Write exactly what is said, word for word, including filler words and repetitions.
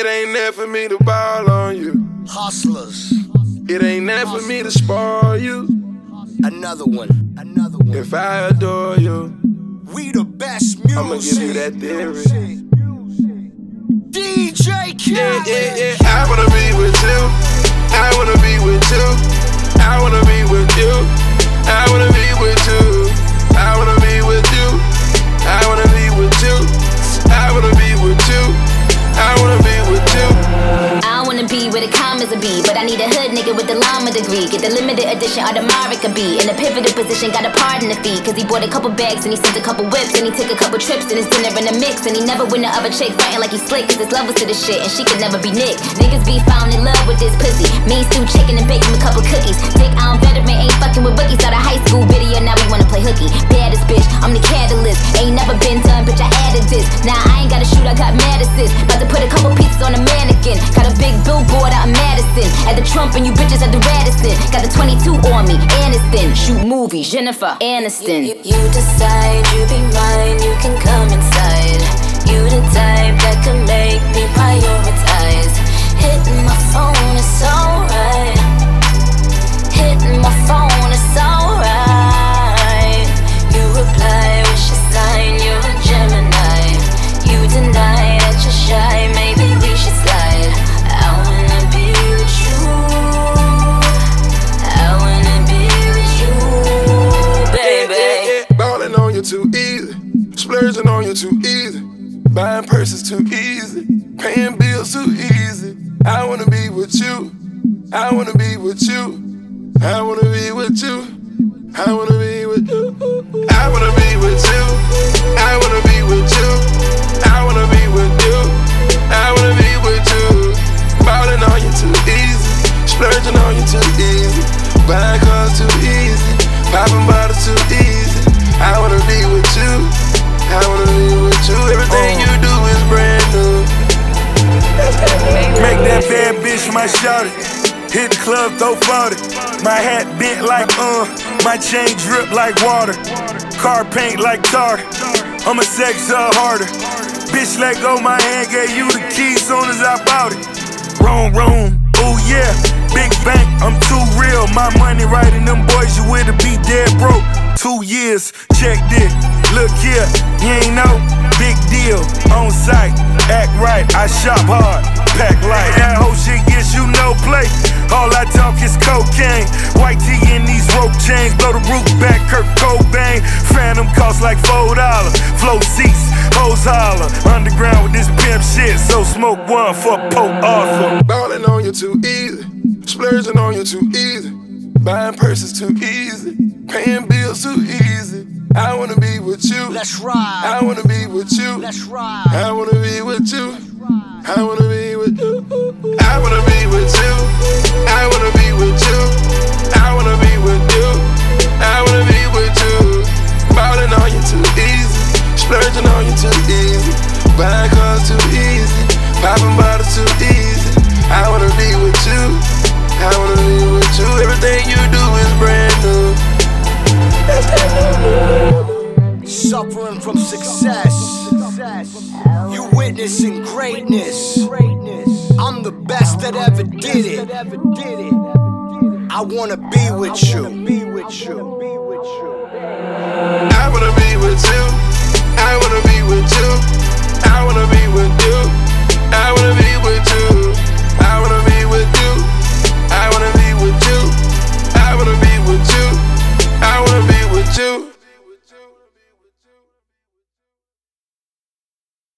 It ain't there for me to ball on you. Hustlers. It ain't there for me to spoil you. Another one. Another one. If I adore you, we the best music. I'ma give you that theory. D J Khaled. Yeah, yeah, yeah. I wanna be with you. I wanna be with you. I wanna be with you. I wanna be with you. I wanna be with you. I wanna be with you. I wanna be with you. I wanna be with you. I wanna be where the commas will be, but I need a hood nigga with the llama degree. Get the limited edition Audemars be in a pivotal position, got a pardon the fee. Cause he bought a couple bags and he sent a couple whips and he took a couple trips and his dinner in the mix. And he never win the other chick fighting like he's slick, cause his love was to the shit and she could never be Nick. Niggas be found in love with this pussy. Me stew chicken and bake him a couple cookies. Dick on veteran ain't fucking with bookies. Started high school video, now we wanna play hooky. Baddest bitch, I'm the catalyst. Ain't never been done, bitch, I added this. Now I ain't gotta shoot, I got mad assist. About to put a couple pieces on a mannequin. Got a big billboard out in Madison. At the Trump and you bitches at the Radisson. Got the twenty-two on me, Aniston. Shoot movies, Jennifer Aniston. You, you, you decide, you be mine, you can come inside. You the type that can make me prioritize. Hitting my phone, it's alright. Hitting my phone, it's alright. You reply, wish you sign, you're a Gemini. You deny that you're shy, maybe we should slide. I wanna be with you. I wanna be with you, baby. Yeah, yeah, yeah. Ballin' on you too easy. Splurging on you too easy. Buying purses too easy. Paying bills too easy. I wanna be with you. I wanna be with you. I wanna be with you. I wanna be with you. I wanna be with you. I wanna be with you. I wanna be with you. I wanna be with you. Ballin' on you too easy. Splurging on you too easy. Buying cars too easy. Popping bottles too easy. I wanna be with you. I wanna be with you. Everything you do is brand new. Make that bad bitch my shawty. Hit the club, throw forty. My hat bent like uh. My chain drip like water. Car paint like tar. I'ma sex her harder. Bitch, let go my hand, gave you the keys soon as I bought it. Room, room, ooh yeah. Big bank, I'm too real. My money right in them boys, you would've be dead broke. Two years, check this. Look here, you ain't know. Big deal, on site, act right. I shop hard, pack light. That whole shit gets you no play. All I talk is cocaine. White tee in these rope chains. Blow the roof back, Kurt Cobain. Phantom cost like four dollars. Flow seats, hoes holler. Underground with this pimp shit. So smoke one for Pope Arthur. Ballin' on you too easy. Splurging on you too easy. Buying purses too easy. Paying bills too easy. I wanna be with you. Let's ride. I wanna be with you. Let's ride. I wanna be with you. I wanna be with you. I wanna be with you. I wanna be with you. I wanna be with you. I wanna be with you. Ballin' on you too easy. Splurging on you too easy. Buying cars too easy. Popping bottles too easy. I wanna be with you. I wanna be with you. Everything you do is brand new. Suffering from success. You witnessing greatness. I'm the best that ever did it. I wanna be with you. I wanna be with you. I wanna be with you. I wanna be with you. I wanna be with you. I wanna be with you. I wanna be with you. I wanna be with you. I wanna be with you.